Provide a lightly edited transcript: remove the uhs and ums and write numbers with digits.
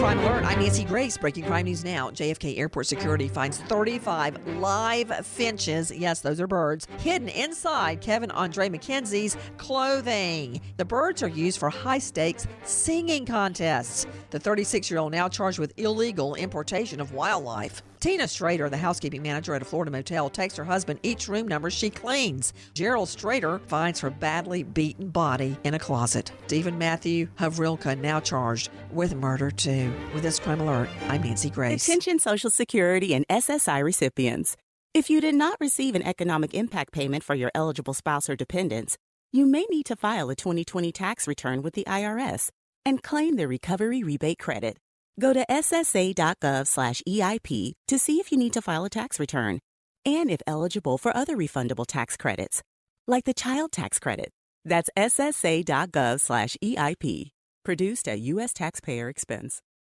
Crime Alert, I'm Nancy Grace. Breaking crime news now. JFK Airport security finds 35 live finches, yes, those are birds, hidden inside Kevin Andre McKenzie's clothing. The birds are used for high-stakes singing contests. The 36-year-old now charged with illegal importation of wildlife. Tina Strader, the housekeeping manager at a Florida motel, texts her husband each room number she cleans. Gerald Strader finds her badly beaten body in a closet. Stephen Matthew Havrilka now charged with murder, too. With this Crime Alert, I'm Nancy Grace. Attention Social Security and SSI recipients. If you did not receive an economic impact payment for your eligible spouse or dependents, you may need to file a 2020 tax return with the IRS and claim the Recovery Rebate Credit. Go to ssa.gov/EIP to see if you need to file a tax return and if eligible for other refundable tax credits, like the child tax credit. That's ssa.gov/EIP. Produced at U.S. taxpayer expense.